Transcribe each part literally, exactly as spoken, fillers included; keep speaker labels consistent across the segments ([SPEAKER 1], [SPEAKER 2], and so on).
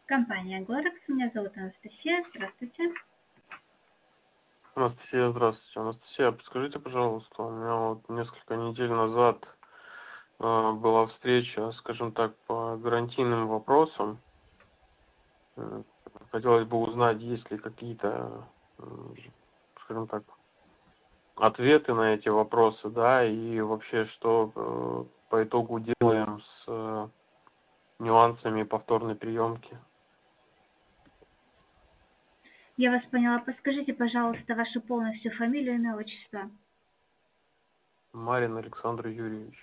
[SPEAKER 1] Компания Glorex. Меня зовут Анастасия. Здравствуйте.
[SPEAKER 2] Анастасия, здравствуйте. Анастасия, подскажите, пожалуйста, у меня вот несколько недель назад э, была встреча, скажем так, по гарантийным вопросам. Э, Хотелось бы узнать, есть ли какие-то, э, скажем так, ответы на эти вопросы, да, и вообще, что э, по итогу делаем с э, нюансами повторной приемки.
[SPEAKER 1] Я вас поняла. Подскажите, пожалуйста, вашу полностью фамилию, имя, отчество.
[SPEAKER 2] Марин Александр Юрьевич.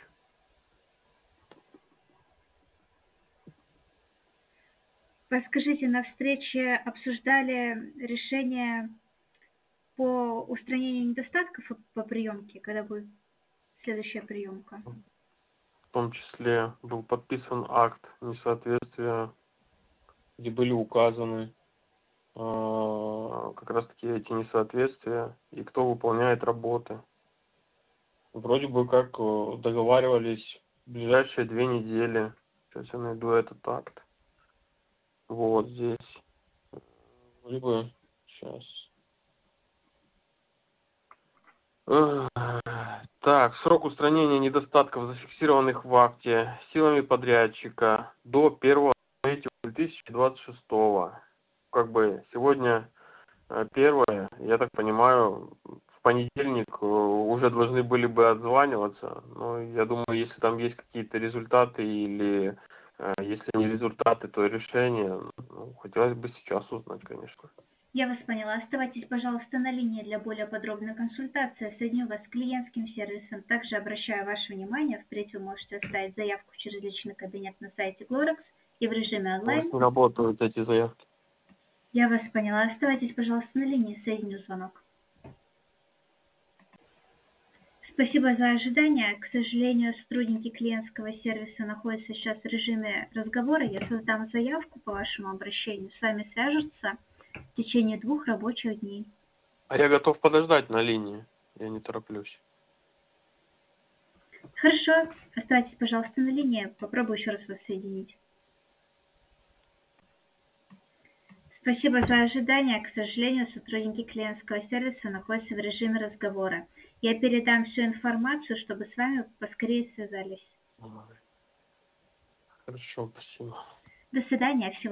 [SPEAKER 1] Подскажите, на встрече обсуждали решение по устранению недостатков по приемке, когда будет следующая приемка?
[SPEAKER 2] В том числе был подписан акт несоответствия, где были указаны как раз таки эти несоответствия и кто выполняет работы. Вроде бы как договаривались в ближайшие две недели. Сейчас я найду этот акт. Вот здесь. Вроде бы сейчас. Так, срок устранения недостатков, зафиксированных в акте силами подрядчика до первого третьего две тысячи двадцать шестого. Как бы сегодня первое, я так понимаю, в понедельник уже должны были бы отзваниваться, но я думаю, если там есть какие-то результаты или если не результаты, то решения, ну, хотелось бы сейчас узнать, конечно.
[SPEAKER 1] Я вас поняла. Оставайтесь, пожалуйста, на линии для более подробной консультации. Соединю вас с клиентским сервисом. Также обращаю ваше внимание, впредь вы можете оставить заявку через личный кабинет на сайте Glorex и в режиме
[SPEAKER 2] У вас
[SPEAKER 1] онлайн.
[SPEAKER 2] не работают эти заявки.
[SPEAKER 1] Я вас поняла. Оставайтесь, пожалуйста, на линии. Соединю звонок. Спасибо за ожидание. К сожалению, сотрудники клиентского сервиса находятся сейчас в режиме разговора. Я создам заявку по вашему обращению. С вами свяжутся в течение двух рабочих дней.
[SPEAKER 2] А я готов подождать на линии. Я не тороплюсь.
[SPEAKER 1] Хорошо. Оставайтесь, пожалуйста, на линии. Попробую еще раз вас соединить. Спасибо за ожидание. К сожалению, сотрудники клиентского сервиса находятся в режиме разговора. Я передам всю информацию, чтобы с вами поскорее связались.
[SPEAKER 2] Хорошо, спасибо.
[SPEAKER 1] До свидания. Всего